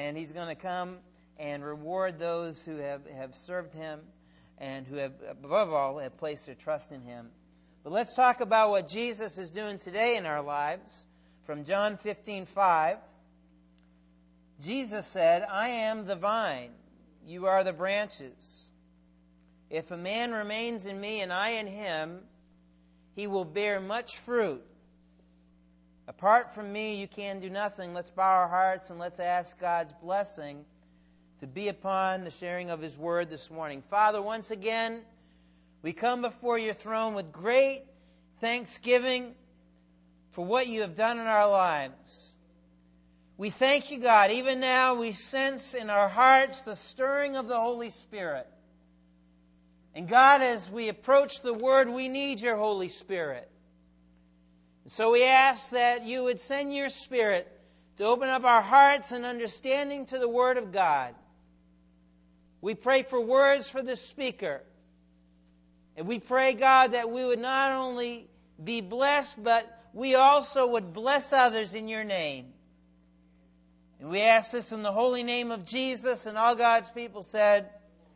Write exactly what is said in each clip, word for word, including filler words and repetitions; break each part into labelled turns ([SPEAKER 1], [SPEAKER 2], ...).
[SPEAKER 1] and He's going to come and reward those who have, have served Him and who have, above all, have placed their trust in Him. But let's talk about what Jesus is doing today in our lives. From John fifteen five, Jesus said, "I am the vine, you are the branches. If a man remains in me and I in him, he will bear much fruit. Apart from me, you can do nothing." Let's bow our hearts and let's ask God's blessing to be upon the sharing of His Word this morning. Father, once again, we come before your throne with great thanksgiving for what you have done in our lives. We thank you, God. Even now we sense in our hearts the stirring of the Holy Spirit. And God, as we approach the Word, we need your Holy Spirit. And so we ask that you would send your Spirit to open up our hearts and understanding to the Word of God. We pray for words for the speaker. And we pray, God, that we would not only be blessed, but we also would bless others in your name. And we ask this in the holy name of Jesus, and all God's people said,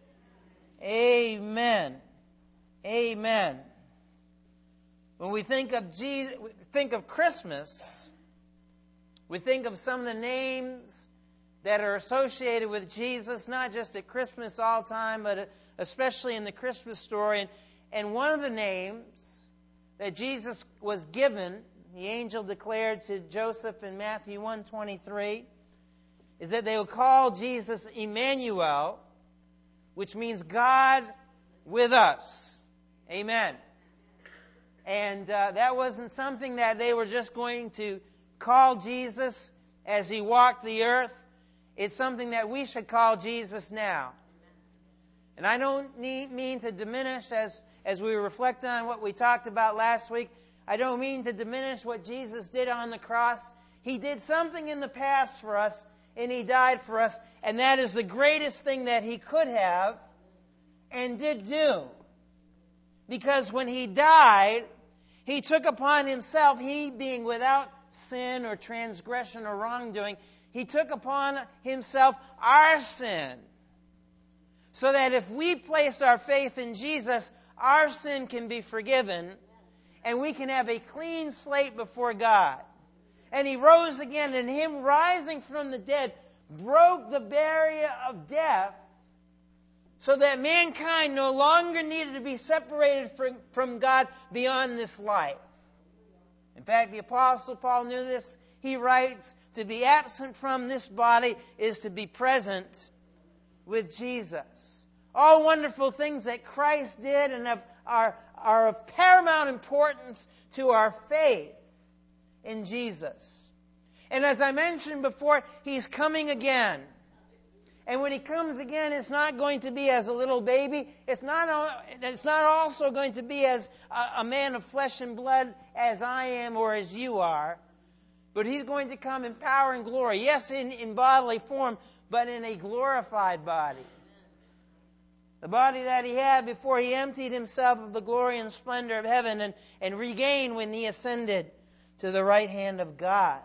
[SPEAKER 1] Amen. Amen. When we think of Jesus, think of Christmas, we think of some of the names that are associated with Jesus, not just at Christmas all time, but especially in the Christmas story. And, and one of the names that Jesus was given, the angel declared to Joseph in Matthew one twenty-three, is that they will call Jesus Emmanuel, which means God with us. Amen. And uh, that wasn't something that they were just going to call Jesus as He walked the earth. It's something that we should call Jesus now. And I don't need, mean to diminish, as, as we reflect on what we talked about last week, I don't mean to diminish what Jesus did on the cross. He did something in the past for us, and He died for us, and that is the greatest thing that He could have and did do. Because when He died, He took upon Himself, He being without sin or transgression or wrongdoing, He took upon Himself our sin. So that if we place our faith in Jesus, our sin can be forgiven, and we can have a clean slate before God. And He rose again, and Him rising from the dead broke the barrier of death so that mankind no longer needed to be separated from, from God beyond this life. In fact, the Apostle Paul knew this. He writes, to be absent from this body is to be present with Jesus. All wonderful things that Christ did and have, are, are of paramount importance to our faith in Jesus. And as I mentioned before, He's coming again. And when He comes again, it's not going to be as a little baby. It's not, it's not also going to be as a, a man of flesh and blood as I am or as you are. But He's going to come in power and glory. Yes, in, in bodily form, but in a glorified body. The body that He had before He emptied Himself of the glory and splendor of heaven and, and regained when He ascended to the right hand of God.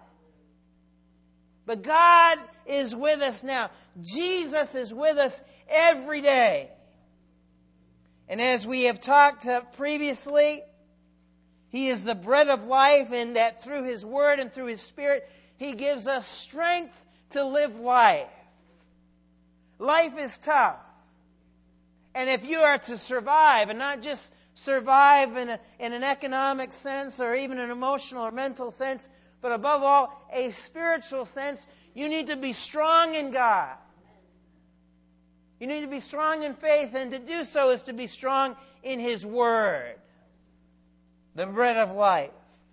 [SPEAKER 1] But God is with us now. Jesus is with us every day. And as we have talked previously, He is the bread of life, and that through His Word and through His Spirit, He gives us strength to live life. Life is tough. And if you are to survive, and not just survive in, a, in an economic sense or even an emotional or mental sense, but above all, a spiritual sense, you need to be strong in God. You need to be strong in faith, and to do so is to be strong in His Word, the bread of life.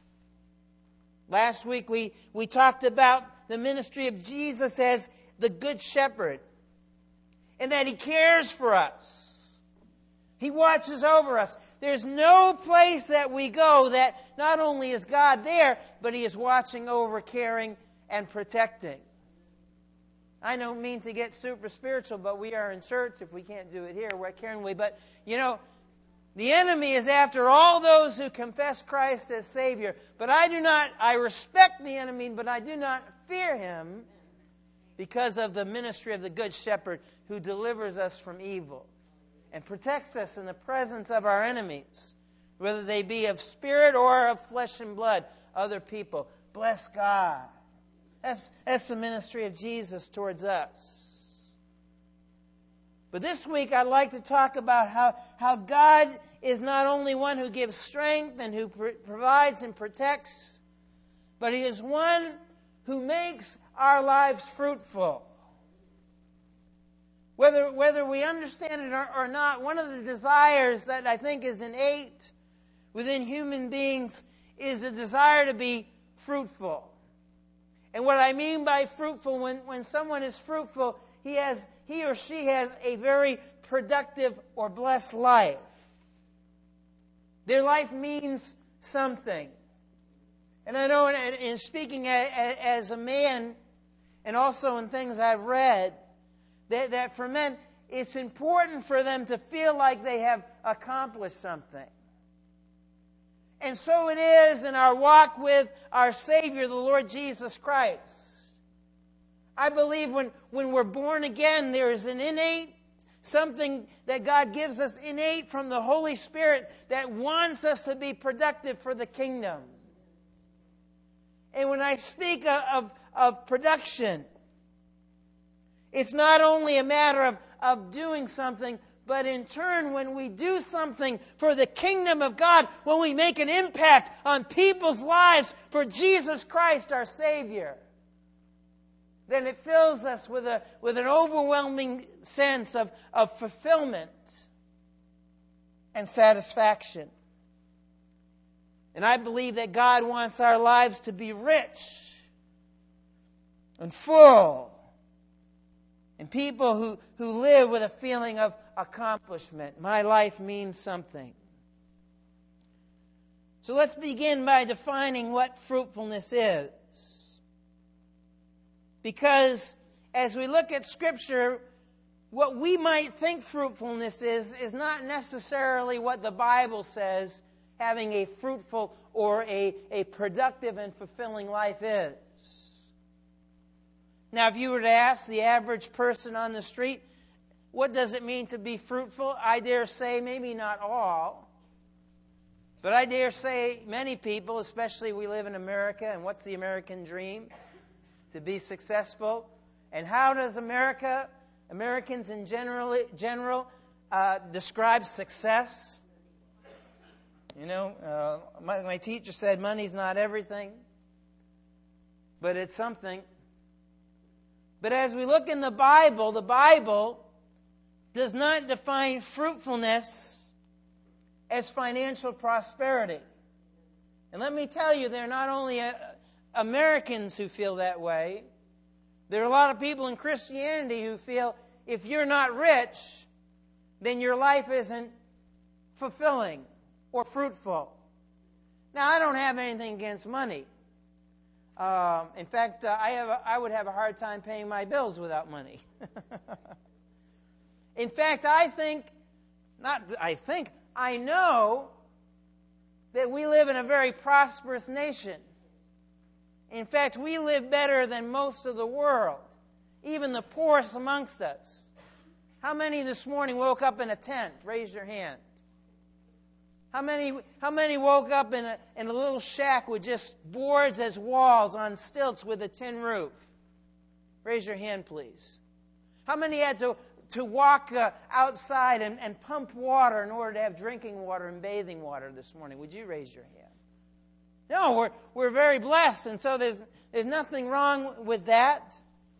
[SPEAKER 1] Last week we, we talked about the ministry of Jesus as the Good Shepherd, and that He cares for us. He watches over us. There's no place that we go that not only is God there, but He is watching over, caring, and protecting. I don't mean to get super spiritual, but we are in church. If we can't do it here, where can we? But, you know, the enemy is after all those who confess Christ as Savior. But I do not, I respect the enemy, but I do not fear him, because of the ministry of the Good Shepherd who delivers us from evil and protects us in the presence of our enemies, whether they be of spirit or of flesh and blood, other people. Bless God. That's, that's the ministry of Jesus towards us. But this week I'd like to talk about how, how God is not only one who gives strength and who pr- provides and protects, but He is one who makes our lives fruitful. Whether, whether we understand it or, or not, one of the desires that I think is innate within human beings is the desire to be fruitful. And what I mean by fruitful, when, when someone is fruitful, he has he or she has a very productive or blessed life. Their life means something. And I know in, in speaking as a man, and also in things I've read, that, that for men, it's important for them to feel like they have accomplished something. And so it is in our walk with our Savior, the Lord Jesus Christ. I believe when, when we're born again, there is an innate, something that God gives us innate from the Holy Spirit that wants us to be productive for the kingdom. And when I speak of, of, of production, it's not only a matter of, of doing something, but in turn, when we do something for the kingdom of God, when we make an impact on people's lives for Jesus Christ, our Savior, then it fills us with a with an overwhelming sense of, of fulfillment and satisfaction. And I believe that God wants our lives to be rich and full, and people who, who live with a feeling of accomplishment. My life means something. So let's begin by defining what fruitfulness is. Because as we look at Scripture, what we might think fruitfulness is, is not necessarily what the Bible says having a fruitful or a, a productive and fulfilling life is. Now, if you were to ask the average person on the street, what does it mean to be fruitful? I dare say maybe not all. But I dare say many people, especially we live in America, and what's the American dream? To be successful. And how does America, Americans in general, general uh, describe success? You know, uh, my, my teacher said money's not everything, but it's something. But as we look in the Bible, the Bible does not define fruitfulness as financial prosperity. And let me tell you, there are not only uh, Americans who feel that way. There are a lot of people in Christianity who feel if you're not rich, then your life isn't fulfilling or fruitful. Now, I don't have anything against money. Um, in fact, uh, I have a, I would have a hard time paying my bills without money. In fact, I think, not I think, I know that we live in a very prosperous nation. In fact, we live better than most of the world, even the poorest amongst us. How many this morning woke up in a tent? Raise your hand. How many how many woke up in a, in a little shack with just boards as walls on stilts with a tin roof? Raise your hand, please. How many had to, to walk uh, outside and, and pump water in order to have drinking water and bathing water this morning? Would you raise your hand? No, we're we're very blessed, and so there's there's nothing wrong with that.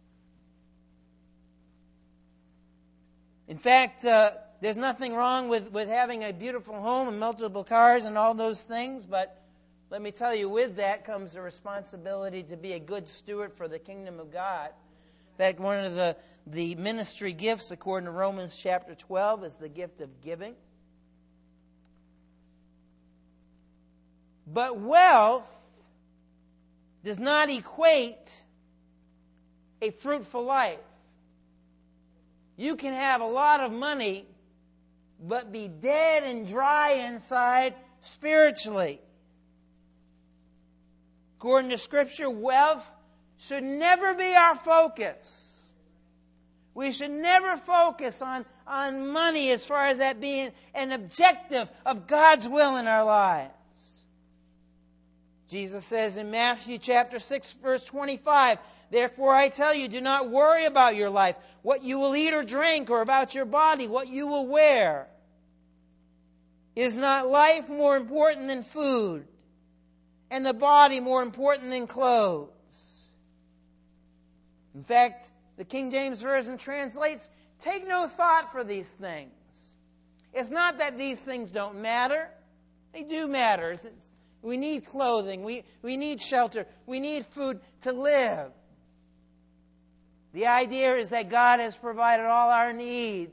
[SPEAKER 1] In fact, uh, there's nothing wrong with, with having a beautiful home and multiple cars and all those things, but let me tell you, with that comes the responsibility to be a good steward for the kingdom of God. In fact, one of the, the ministry gifts, according to Romans chapter twelve, is the gift of giving. But wealth does not equate a fruitful life. You can have a lot of money, but be dead and dry inside spiritually. According to Scripture, wealth should never be our focus. We should never focus on, on money as far as that being an objective of God's will in our lives. Jesus says in Matthew chapter six, verse twenty-five, "Therefore I tell you, do not worry about your life, what you will eat or drink, or about your body, what you will wear. Is not life more important than food, and the body more important than clothes?" In fact, the King James Version translates, "Take no thought for these things." It's not that these things don't matter. They do matter. It's, we need clothing. We, we need shelter. We need food to live. The idea is that God has provided all our needs.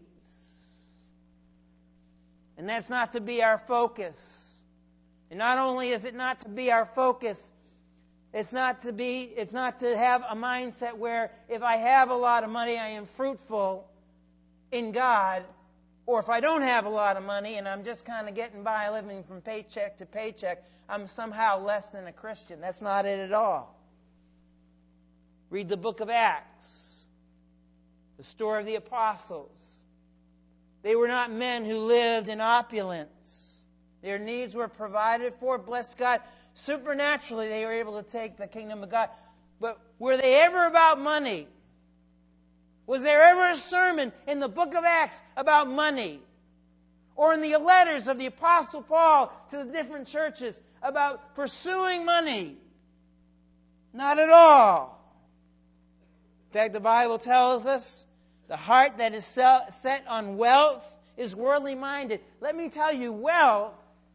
[SPEAKER 1] And that's not to be our focus. And not only is it not to be our focus, It's not to be, it's not to have a mindset where if I have a lot of money, I am fruitful in God, or if I don't have a lot of money and I'm just kind of getting by living from paycheck to paycheck, I'm somehow less than a Christian. That's not it at all. Read the book of Acts, the story of the apostles. They were not men who lived in opulence. Their needs were provided for, bless God. Supernaturally, they were able to take the kingdom of God. But were they ever about money? Was there ever a sermon in the book of Acts about money? Or in the letters of the Apostle Paul to the different churches about pursuing money? Not at all. In fact, the Bible tells us the heart that is set on wealth is worldly minded. Let me tell you, wealth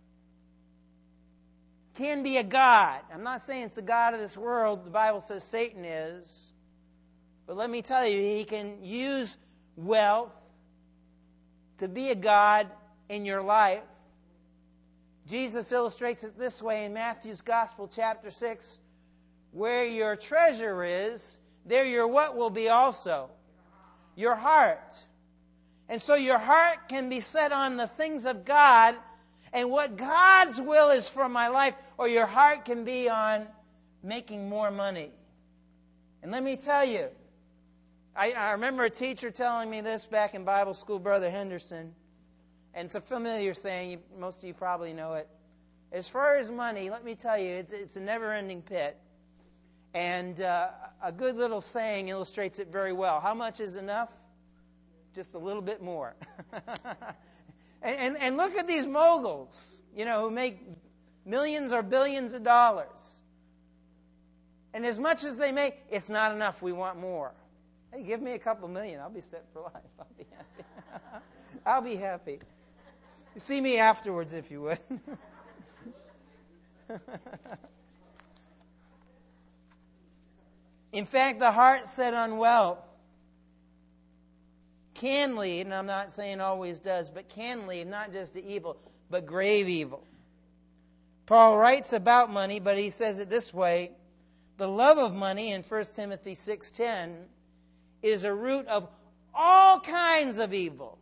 [SPEAKER 1] can be a god. I'm not saying it's the god of this world. The Bible says Satan is. But let me tell you, he can use wealth to be a god in your life. Jesus illustrates it this way in Matthew's Gospel, chapter six. Where your treasure is, there your what will be also? Your heart. And so your heart can be set on the things of God and what God's will is for my life, or your heart can be on making more money. And let me tell you, I, I remember a teacher telling me this back in Bible school, Brother Henderson, and it's a familiar saying, most of you probably know it. As far as money, let me tell you, it's, it's a never-ending pit. And uh, a good little saying illustrates it very well. How much is enough? Just a little bit more. and, and, and look at these moguls, you know, who make millions or billions of dollars. And as much as they make, it's not enough. We want more. Hey, give me a couple million. I'll be set for life. I'll be happy. I'll be happy. See me afterwards, if you would. In fact, the heart set on wealth can lead, and I'm not saying always does, but can lead not just to evil, but grave evil. Paul writes about money, but he says it this way. The love of money in First Timothy six ten is a root of all kinds of evil.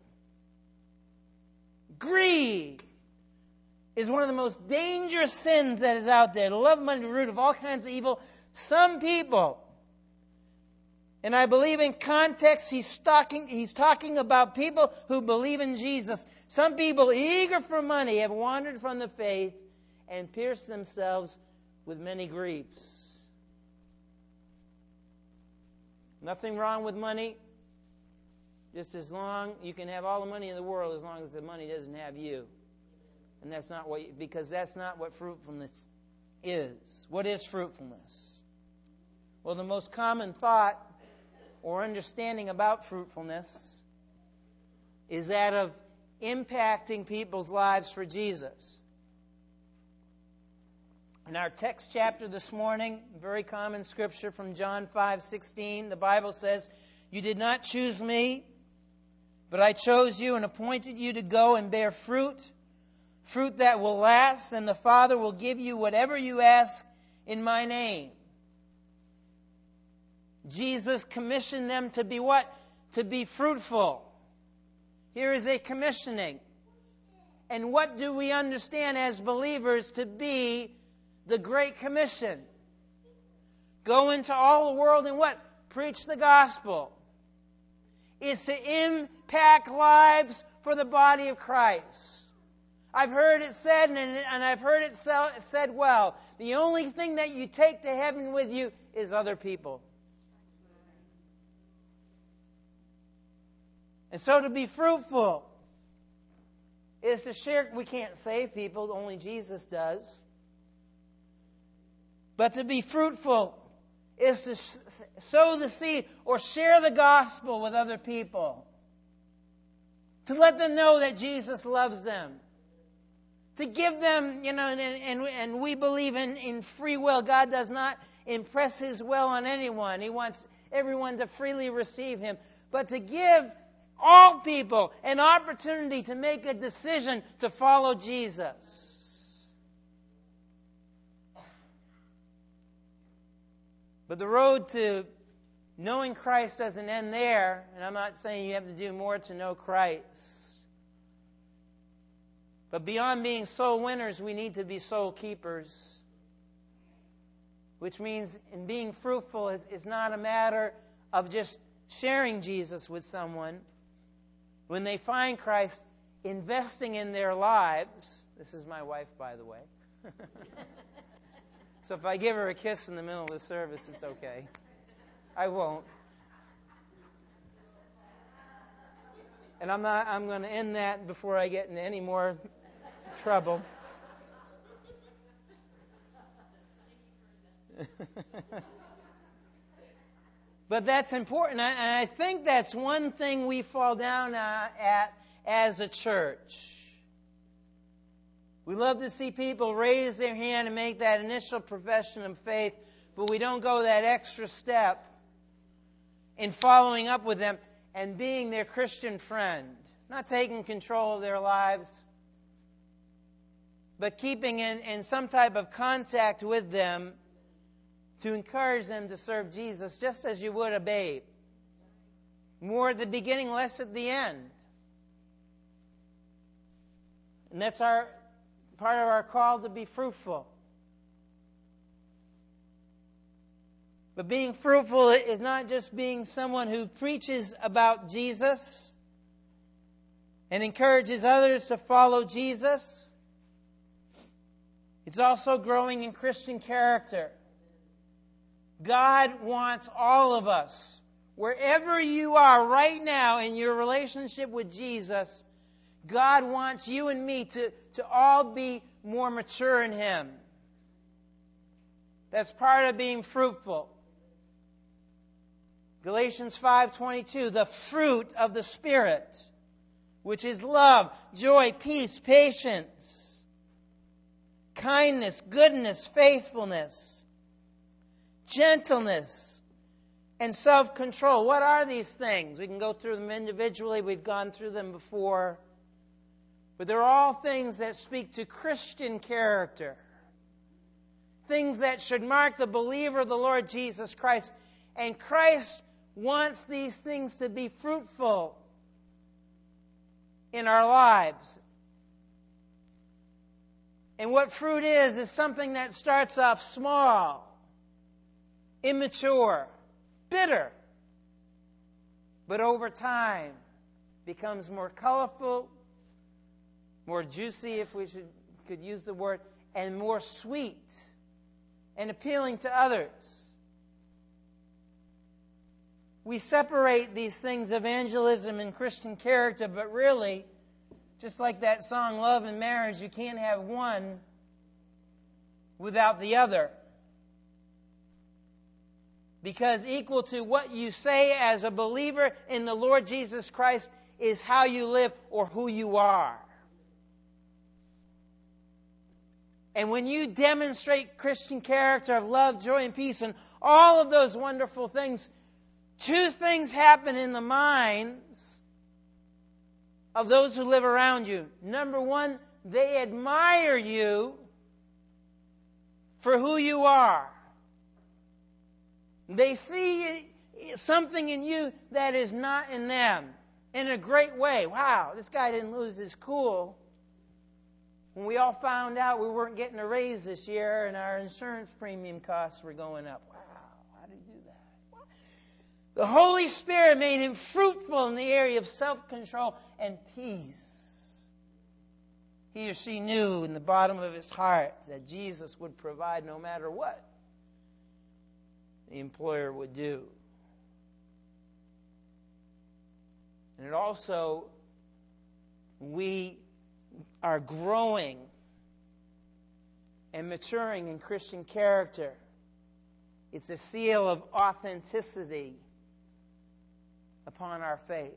[SPEAKER 1] Greed is one of the most dangerous sins that is out there. The love of money is the root of all kinds of evil. Some people, and I believe in context he's talking, he's talking about people who believe in Jesus. Some people eager for money have wandered from the faith and pierced themselves with many griefs. Nothing wrong with money. Just as long, you can have all the money in the world as long as the money doesn't have you. And that's not what, because that's not what fruitfulness is. What is fruitfulness? Well, the most common thought or understanding about fruitfulness is that of impacting people's lives for Jesus. In our text chapter this morning, very common scripture from John five sixteen, the Bible says, "You did not choose me, but I chose you and appointed you to go and bear fruit, fruit that will last, and the Father will give you whatever you ask in my name." Jesus commissioned them to be what? To be fruitful. Here is a commissioning. And what do we understand as believers to be the Great Commission? Go into all the world and what? Preach the gospel. is to impact lives for the body of Christ. I've heard it said, and, and I've heard it said well, the only thing that you take to heaven with you is other people. And so to be fruitful is to share. We can't save people, only Jesus does. But to be fruitful is to sow the seed or share the gospel with other people. To let them know that Jesus loves them. To give them, you know, and, and, and we believe in, in free will. God does not impress His will on anyone. He wants everyone to freely receive Him. But to give all people an opportunity to make a decision to follow Jesus. But the road to knowing Christ doesn't end there, and I'm not saying you have to do more to know Christ. But beyond being soul winners, we need to be soul keepers. Which means in being fruitful is not a matter of just sharing Jesus with someone. When they find Christ, investing in their lives. This is my wife, by the way. So if I give her a kiss in the middle of the service, it's okay. I won't. And I'm not. I'm going to end that before I get into any more trouble. But that's important, and I think that's one thing we fall down uh, at as a church. We love to see people raise their hand and make that initial profession of faith, but we don't go that extra step in following up with them and being their Christian friend. Not taking control of their lives, but keeping in, in some type of contact with them to encourage them to serve Jesus just as you would a babe. More at the beginning, less at the end. And that's our part of our call to be fruitful. But being fruitful is not just being someone who preaches about Jesus and encourages others to follow Jesus. It's also growing in Christian character. God wants all of us, wherever you are right now in your relationship with Jesus, God wants you and me to, to all be more mature in Him. That's part of being fruitful. Galatians five twenty-two, the fruit of the Spirit, which is love, joy, peace, patience, kindness, goodness, faithfulness, gentleness, and self-control. What are these things? We can go through them individually. We've gone through them before. But they're all things that speak to Christian character. Things that should mark the believer of the Lord Jesus Christ. And Christ wants these things to be fruitful in our lives. And what fruit is, is something that starts off small, immature, bitter, but over time becomes more colorful, more juicy, if we should could use the word, and more sweet and appealing to others. We separate these things, evangelism and Christian character, but really, just like that song, Love and Marriage, you can't have one without the other. Because equal to what you say as a believer in the Lord Jesus Christ is how you live or who you are. And when you demonstrate Christian character of love, joy, and peace, and all of those wonderful things, two things happen in the minds of those who live around you. Number one, they admire you for who you are. They see something in you that is not in them in a great way. Wow, this guy didn't lose his cool. When we all found out we weren't getting a raise this year and our insurance premium costs were going up. Wow, how did he do that? The Holy Spirit made him fruitful in the area of self-control and peace. He or she knew in the bottom of his heart that Jesus would provide no matter what the employer would do. And it also, we are growing and maturing in Christian character. It's a seal of authenticity upon our faith.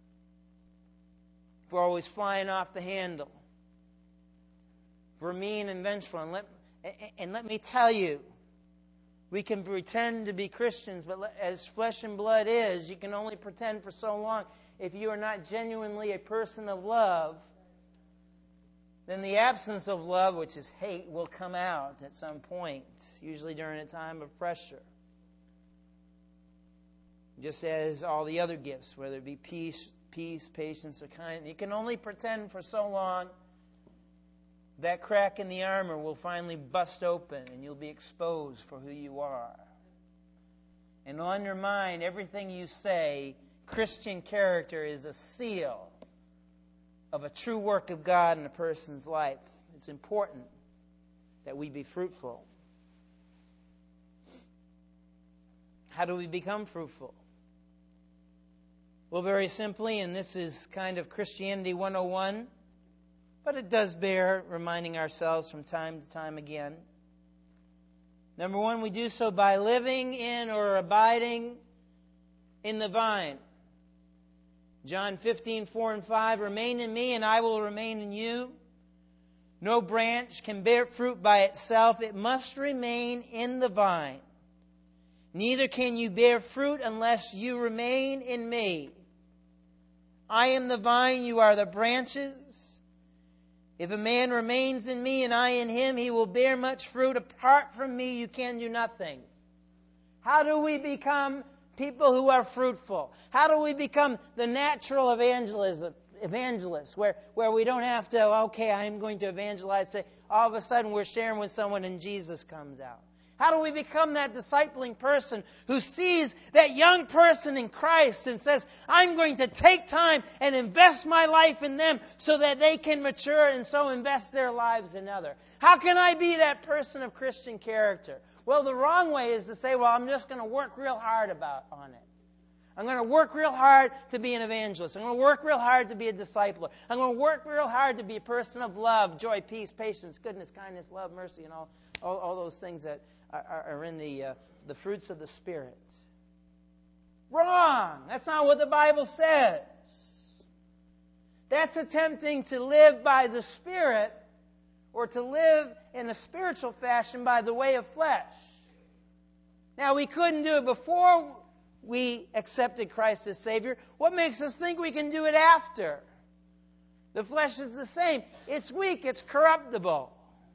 [SPEAKER 1] If we're always flying off the handle, if we're mean and vengeful, and let, and let me tell you, we can pretend to be Christians, but as flesh and blood is, you can only pretend for so long. If you are not genuinely a person of love, then the absence of love, which is hate, will come out at some point, usually during a time of pressure. Just as all the other gifts, whether it be peace, peace, patience, or kindness, you can only pretend for so long. That crack in the armor will finally bust open, and you'll be exposed for who you are. And to undermine everything you say, Christian character is a seal of a true work of God in a person's life. It's important that we be fruitful. How do we become fruitful? Well, very simply, and this is kind of Christianity one oh one, but it does bear reminding ourselves from time to time again. Number one, we do so by living in or abiding in the vine. John fifteen, four and five, remain in me and I will remain in you. No branch can bear fruit by itself. It must remain in the vine. Neither can you bear fruit unless you remain in me. I am the vine, you are the branches. If a man remains in me and I in him, he will bear much fruit. Apart from me, you can do nothing. How do we become people who are fruitful? How do we become the natural evangelism, evangelists, where, where we don't have to, okay, I'm going to evangelize, say, all of a sudden we're sharing with someone and Jesus comes out? How do we become that discipling person who sees that young person in Christ and says, I'm going to take time and invest my life in them so that they can mature and so invest their lives in others? How can I be that person of Christian character? Well, the wrong way is to say, well, I'm just going to work real hard about on it. I'm going to work real hard to be an evangelist. I'm going to work real hard to be a discipler. I'm going to work real hard to be a person of love, joy, peace, patience, goodness, kindness, love, mercy, and all, all, all those things that are, are in the, uh, the fruits of the Spirit. Wrong! That's not what the Bible says. That's attempting to live by the Spirit or to live in a spiritual fashion by the way of flesh. Now, we couldn't do it before we accepted Christ as Savior. What makes us think we can do it after? The flesh is the same. It's weak. It's corruptible.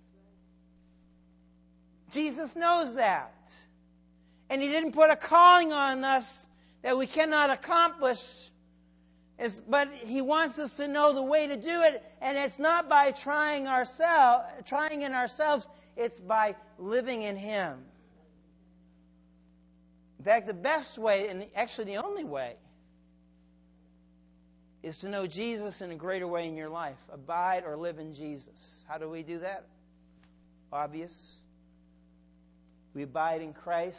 [SPEAKER 1] Jesus knows that. And He didn't put a calling on us that we cannot accomplish. But He wants us to know the way to do it. And it's not by trying ourselves, trying in ourselves. It's by living in Him. In fact, the best way, and actually the only way, is to know Jesus in a greater way in your life. Abide or live in Jesus. How do we do that? Obvious. We abide in Christ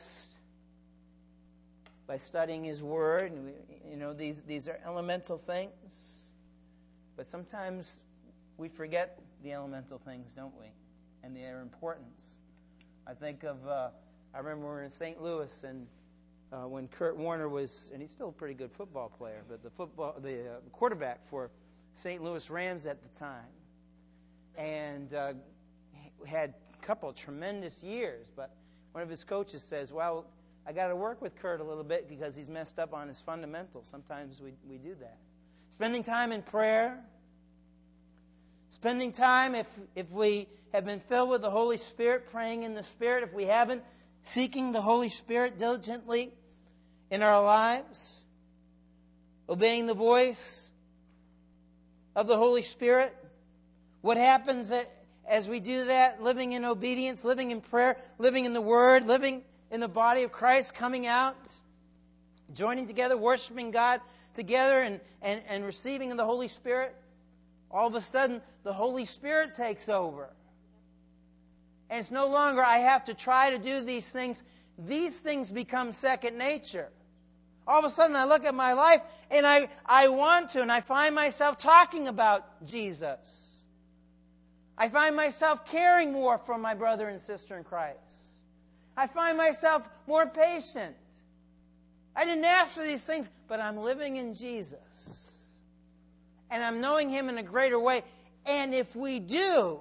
[SPEAKER 1] by studying His Word. And we, you know, these, these are elemental things. But sometimes we forget the elemental things, don't we? And their importance. I think of, uh, I remember we were in Saint Louis, and Uh, when Kurt Warner was, and he's still a pretty good football player, but the football, the uh, quarterback for Saint Louis Rams at the time, and uh, had a couple of tremendous years. But one of his coaches says, "Well, I got to work with Kurt a little bit because he's messed up on his fundamentals." Sometimes we we do that. Spending time in prayer, spending time if if we have been filled with the Holy Spirit, praying in the Spirit. If we haven't, seeking the Holy Spirit diligently in our lives, obeying the voice of the Holy Spirit. What happens as we do that? Living in obedience, living in prayer, living in the Word, living in the body of Christ, coming out, joining together, worshiping God together, and, and, and receiving the Holy Spirit, all of a sudden, the Holy Spirit takes over. And it's no longer, I have to try to do these things. These things become second nature. All of a sudden, I look at my life, and I, I want to, and I find myself talking about Jesus. I find myself caring more for my brother and sister in Christ. I find myself more patient. I didn't ask for these things, but I'm living in Jesus. And I'm knowing Him in a greater way. And if we do,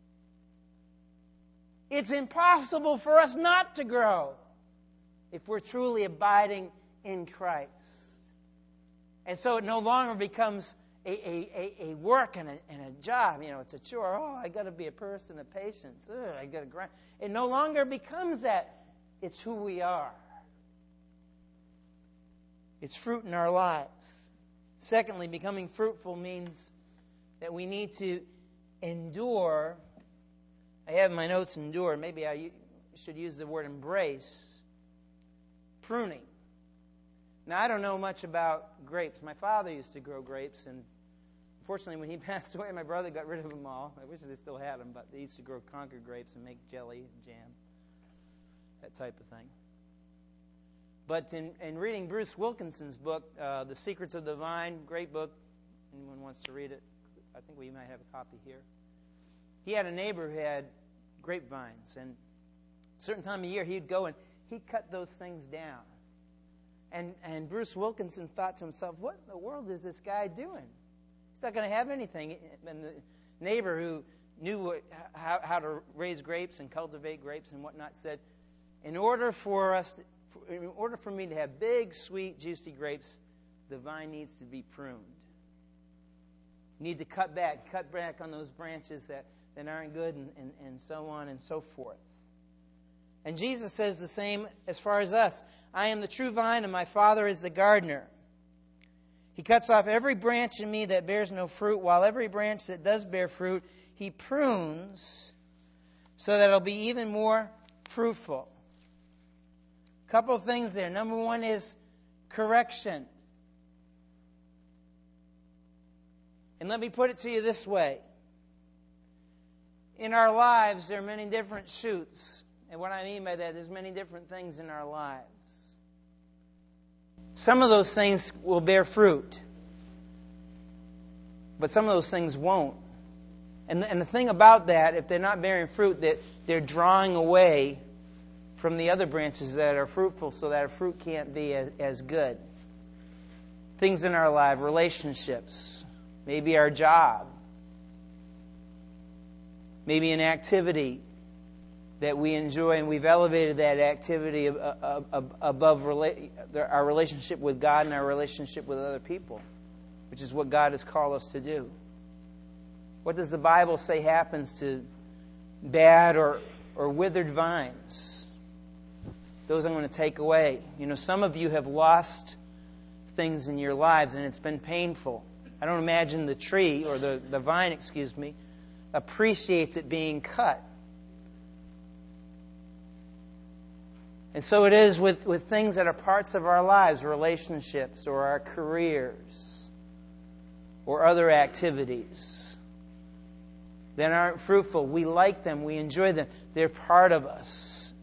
[SPEAKER 1] it's impossible for us not to grow if we're truly abiding in Christ. And so it no longer becomes a, a, a, a work and a, and a job. You know, it's a chore. Oh, I got to be a person of patience. Ugh, I got to grind. It no longer becomes that. It's who we are. It's fruit in our lives. Secondly, becoming fruitful means that we need to endure. I have in my notes endure. Maybe I should use the word embrace. Pruning. Now, I don't know much about grapes. My father used to grow grapes, and unfortunately, when he passed away, my brother got rid of them all. I wish they still had them, but they used to grow Concord grapes and make jelly, jam, that type of thing. But in, in reading Bruce Wilkinson's book, uh, The Secrets of the Vine, great book. Anyone wants to read it? I think we might have a copy here. He had a neighbor who had grapevines, and a certain time of year, he'd go and he'd cut those things down. And and Bruce Wilkinson thought to himself, what in the world is this guy doing? He's not going to have anything. And the neighbor who knew what, how, how to raise grapes and cultivate grapes and whatnot said, in order for us, to, in order for me to have big, sweet, juicy grapes, the vine needs to be pruned. You need to cut back, cut back on those branches that, that aren't good, and, and, and so on and so forth. And Jesus says the same as far as us. I am the true vine, and my Father is the gardener. He cuts off every branch in me that bears no fruit, while every branch that does bear fruit, He prunes so that it'll be even more fruitful. A couple of things there. Number one is correction. And let me put it to you this way. In our lives, there are many different shoots. And what I mean by that, there's many different things in our lives. Some of those things will bear fruit. But some of those things won't. And the, and the thing about that, if they're not bearing fruit, that they're drawing away from the other branches that are fruitful, so that our fruit can't be as, as good. Things in our life, relationships, maybe our job, maybe an activity that we enjoy, and we've elevated that activity above our relationship with God and our relationship with other people, which is what God has called us to do. What does the Bible say happens to bad or, or withered vines? Those I'm going to take away. You know, some of you have lost things in your lives, and it's been painful. I don't imagine the tree, or the, the vine, excuse me, appreciates it being cut. And so it is with, with things that are parts of our lives, relationships or our careers or other activities that aren't fruitful. We like them. We enjoy them. They're part of us.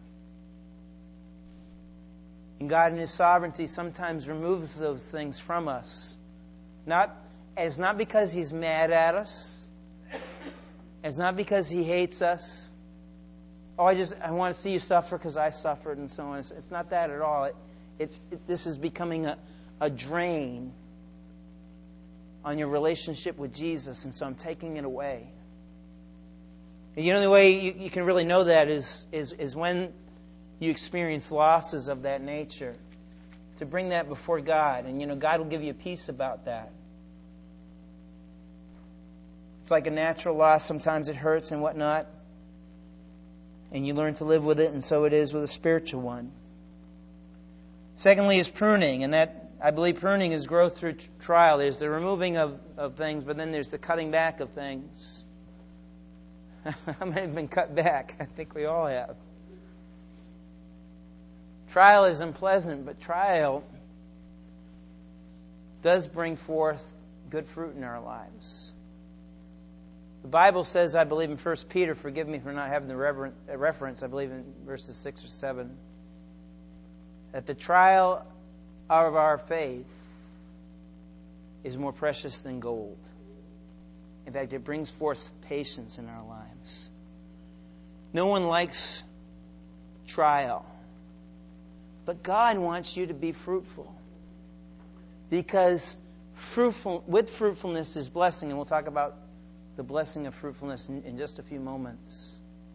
[SPEAKER 1] And God in His sovereignty sometimes removes those things from us. Not, it's not because He's mad at us. It's not because He hates us. Oh, I just I want to see you suffer because I suffered and so on. It's, it's not that at all. It, it's it, this is becoming a, a drain on your relationship with Jesus, and so I'm taking it away. And the only way you, you can really know that is, is is when you experience losses of that nature, to bring that before God, and you know God will give you peace about that. It's like a natural loss. Sometimes it hurts and whatnot. And you learn to live with it, and so it is with a spiritual one. Secondly is pruning, and that, I believe pruning is growth through trial. There's the removing of, of things, but then there's the cutting back of things. I might have been cut back. I think we all have. Trial is unpleasant, but trial does bring forth good fruit in our lives. The Bible says, I believe in First Peter, forgive me for not having the reverent, uh, reference, I believe in verses six or seven, that the trial of our faith is more precious than gold. In fact, it brings forth patience in our lives. No one likes trial. But God wants you to be fruitful. Because fruitful, with fruitfulness is blessing. And we'll talk about the blessing of fruitfulness in, in just a few moments.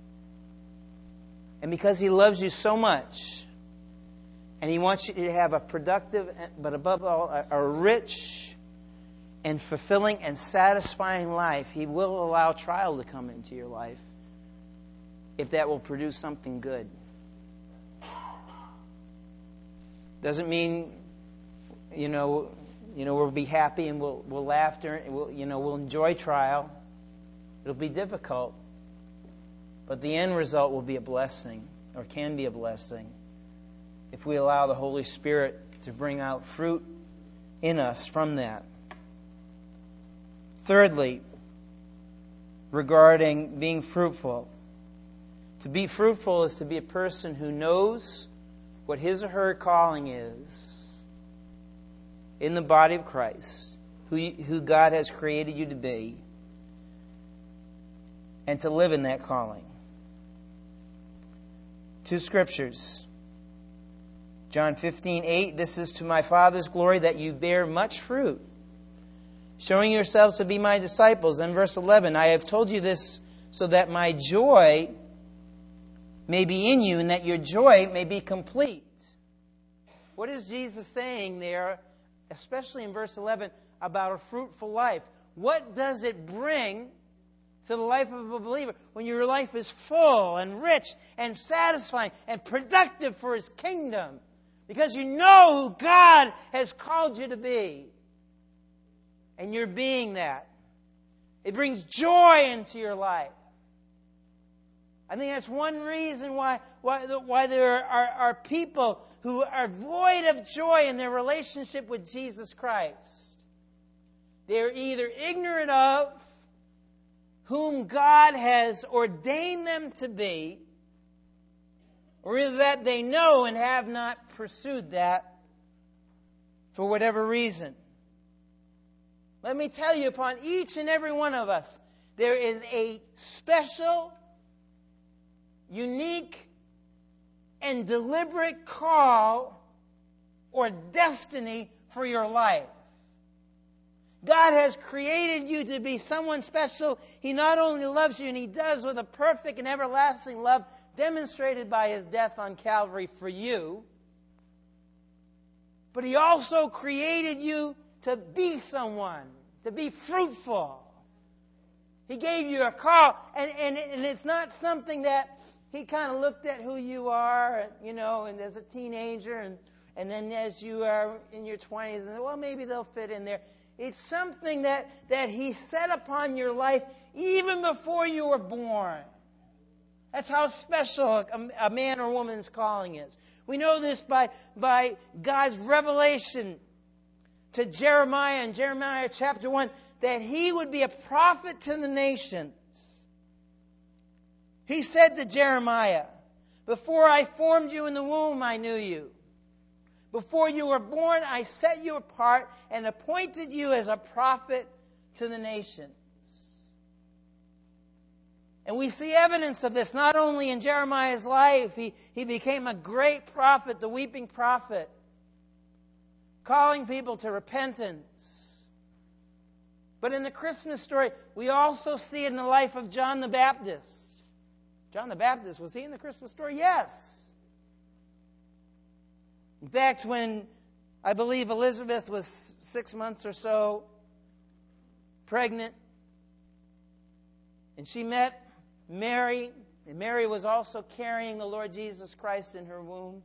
[SPEAKER 1] And because He loves you so much, and He wants you to have a productive, but above all, a, a rich and fulfilling and satisfying life, He will allow trial to come into your life if that will produce something good. Doesn't mean, you know, you know we'll be happy and we'll we'll laugh during, we'll, you know, we'll enjoy trial. It'll be difficult, but the end result will be a blessing, or can be a blessing, if we allow the Holy Spirit to bring out fruit in us from that. Thirdly, regarding being fruitful, to be fruitful is to be a person who knows what his or her calling is in the body of Christ, who, who God has created you to be, and to live in that calling. Two scriptures. John fifteen eight, this is to my Father's glory that you bear much fruit, showing yourselves to be my disciples. And verse eleven, I have told you this so that my joy may be in you and that your joy may be complete. What is Jesus saying there, especially in verse eleven, about a fruitful life? What does it bring to the life of a believer when your life is full and rich and satisfying and productive for His kingdom? Because you know who God has called you to be. And you're being that. It brings joy into your life. I think that's one reason why why, why there are, are people who are void of joy in their relationship with Jesus Christ. They're either ignorant of whom God has ordained them to be, or either that they know and have not pursued that for whatever reason. Let me tell you, upon each and every one of us, there is a special, unique, and deliberate call or destiny for your life. God has created you to be someone special. He not only loves you, and He does with a perfect and everlasting love demonstrated by His death on Calvary for you, but He also created you to be someone, to be fruitful. He gave you a call, and, and, and it's not something that He kind of looked at who you are, you know, and as a teenager, and, and then as you are in your twenties, and well, maybe they'll fit in there. It's something that, that He set upon your life even before you were born. That's how special a, a man or woman's calling is. We know this by, by God's revelation to Jeremiah in Jeremiah chapter one, that he would be a prophet to the nations. He said to Jeremiah, before I formed you in the womb, I knew you. Before you were born, I set you apart and appointed you as a prophet to the nations. And we see evidence of this not only in Jeremiah's life. He, he became a great prophet, the weeping prophet, calling people to repentance. But in the Christmas story, we also see it in the life of John the Baptist. John the Baptist, was he in the Christmas story? Yes. In fact, when I believe Elizabeth was six months or so pregnant, and she met Mary, and Mary was also carrying the Lord Jesus Christ in her womb,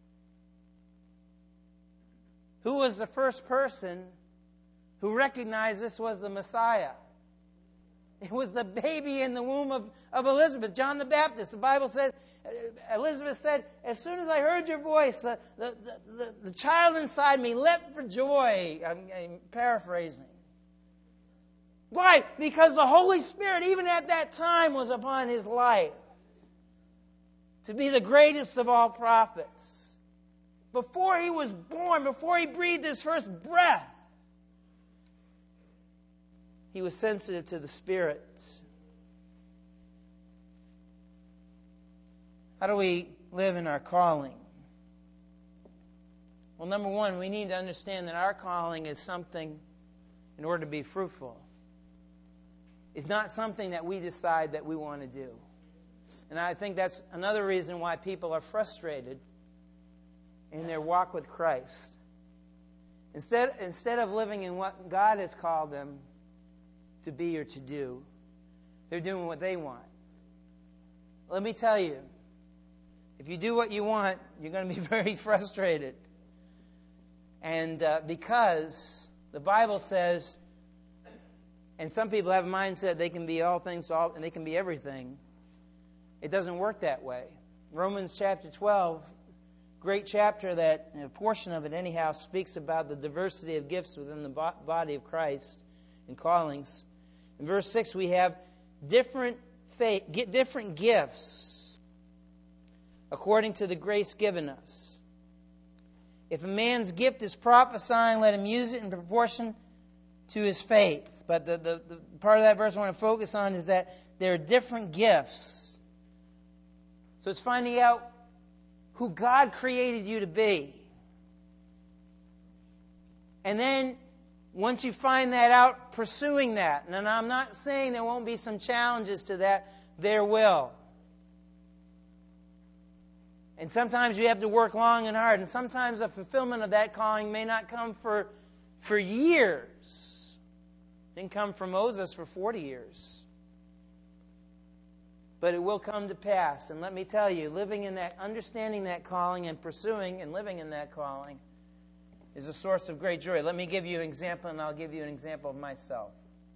[SPEAKER 1] who was the first person who recognized this was the Messiah? It was the baby in the womb of, of Elizabeth, John the Baptist. The Bible says Elizabeth said, as soon as I heard your voice, the, the, the, the, the child inside me leapt for joy. I'm, I'm paraphrasing. Why? Because the Holy Spirit, even at that time, was upon his life to be the greatest of all prophets. Before he was born, before he breathed his first breath, he was sensitive to the Spirit. How do we live in our calling? Well, number one, we need to understand that our calling is something, in order to be fruitful, is not something that we decide that we want to do. And I think that's another reason why people are frustrated in their walk with Christ. Instead, instead of living in what God has called them to be or to do, they're doing what they want. Let me tell you, if you do what you want, you're going to be very frustrated. And uh, because the Bible says, and some people have a mindset they can be all things to all, and they can be everything. It doesn't work that way. Romans chapter twelve, great chapter that, a portion of it anyhow, speaks about the diversity of gifts within the body of Christ and callings. In verse six, we have different faith, different gifts according to the grace given us. If a man's gift is prophesying, let him use it in proportion to his faith. But the, the, the part of that verse I want to focus on is that there are different gifts. So it's finding out who God created you to be. And then, once you find that out, pursuing that. And I'm not saying there won't be some challenges to that. There will. And sometimes you have to work long and hard. And sometimes the fulfillment of that calling may not come for, for years. It didn't come for Moses for forty years. But it will come to pass. And let me tell you, living in that, understanding that calling and pursuing and living in that calling is a source of great joy. Let me give you an example, and I'll give you an example of myself.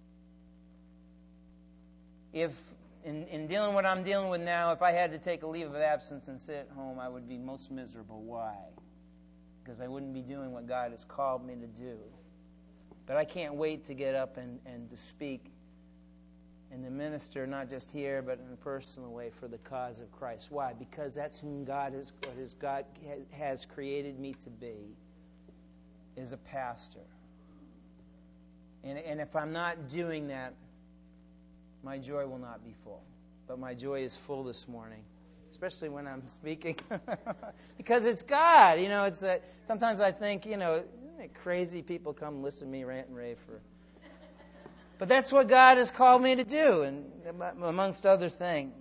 [SPEAKER 1] If In, in dealing with what I'm dealing with now, if I had to take a leave of absence and sit at home, I would be most miserable. Why? Because I wouldn't be doing what God has called me to do. But I can't wait to get up and, and to speak and to minister, not just here, but in a personal way for the cause of Christ. Why? Because that's whom God has, what his God has created me to be, is a pastor. And, and if I'm not doing that, my joy will not be full. But my joy is full this morning, especially when I'm speaking. Because it's God. You know, it's a, sometimes I think, you know, isn't it crazy people come listen to me rant and rave for... But that's what God has called me to do, and amongst other things.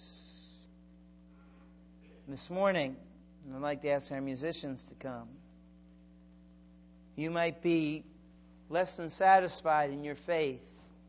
[SPEAKER 1] This morning, I'd like to ask our musicians to come. You might be less than satisfied in your faith.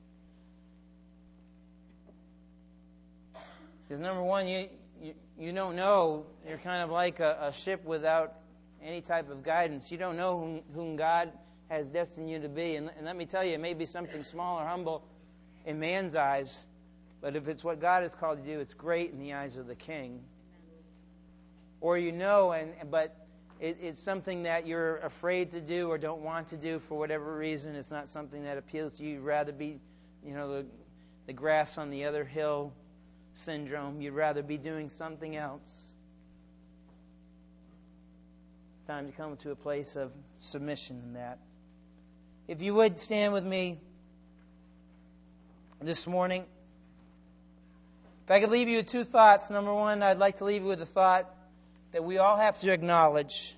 [SPEAKER 1] Because number one, you, you you don't know. You're kind of like a, a ship without any type of guidance. You don't know whom, whom God has destined you to be. And, and let me tell you, it may be something small or humble in man's eyes, but if it's what God has called you to do, it's great in the eyes of the King. Or you know, and but it, it's something that you're afraid to do or don't want to do for whatever reason. It's not something that appeals to you. You'd rather be, you know, the, the grass on the other hill syndrome. You'd rather be doing something else. Time to come to a place of submission in that. If you would stand with me this morning. If I could leave you with two thoughts. Number one, I'd like to leave you with a thought that we all have to acknowledge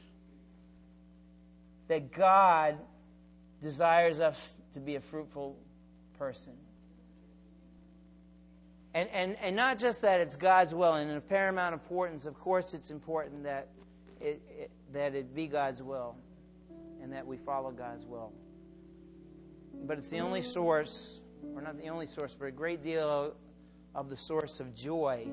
[SPEAKER 1] that God desires us to be a fruitful person. And, and, and not just that it's God's will, and of paramount importance, of course it's important that it, it, that it be God's will and that we follow God's will. But it's the only source, or not the only source, but a great deal of the source of joy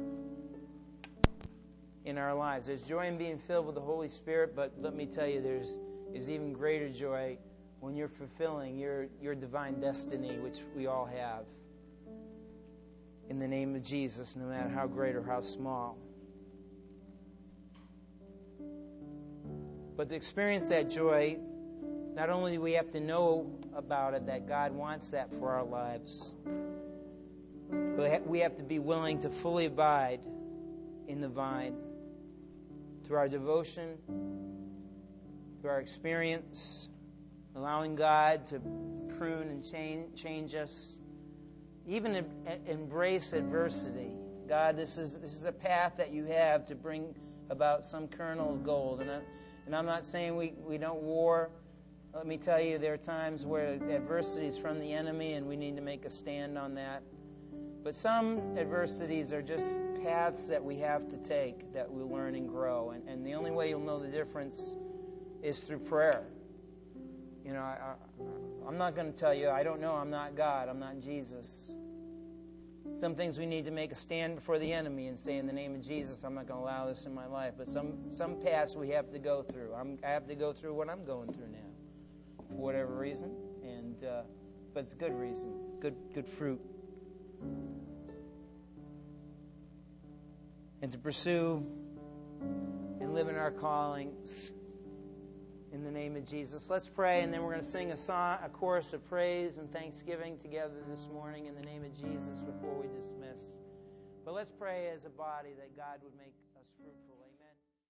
[SPEAKER 1] in our lives. There's joy in being filled with the Holy Spirit, but let me tell you, there's, there's even greater joy when you're fulfilling your, your divine destiny, which we all have. In the name of Jesus, no matter how great or how small. But to experience that joy, not only do we have to know about it, that God wants that for our lives, but we have to be willing to fully abide in the vine through our devotion, through our experience, allowing God to prune and change, change us, even em- embrace adversity. God, this is this is a path that you have to bring about some kernel of gold. And, I, and I'm not saying we, we don't war. Let me tell you, there are times where adversity is from the enemy and we need to make a stand on that. But some adversities are just paths that we have to take, that we learn and grow. And, and the only way you'll know the difference is through prayer. You know, I, I, I'm not going to tell you, I don't know, I'm not God, I'm not Jesus. Some things we need to make a stand before the enemy and say, in the name of Jesus, I'm not going to allow this in my life. But some, some paths we have to go through. I'm, I have to go through what I'm going through now, for whatever reason. And uh, but it's good reason, good good fruit. And to pursue and live in our callings in the name of Jesus. Let's pray, and then we're going to sing a song, a chorus of praise and thanksgiving together this morning in the name of Jesus before we dismiss. But let's pray as a body that God would make us fruitful.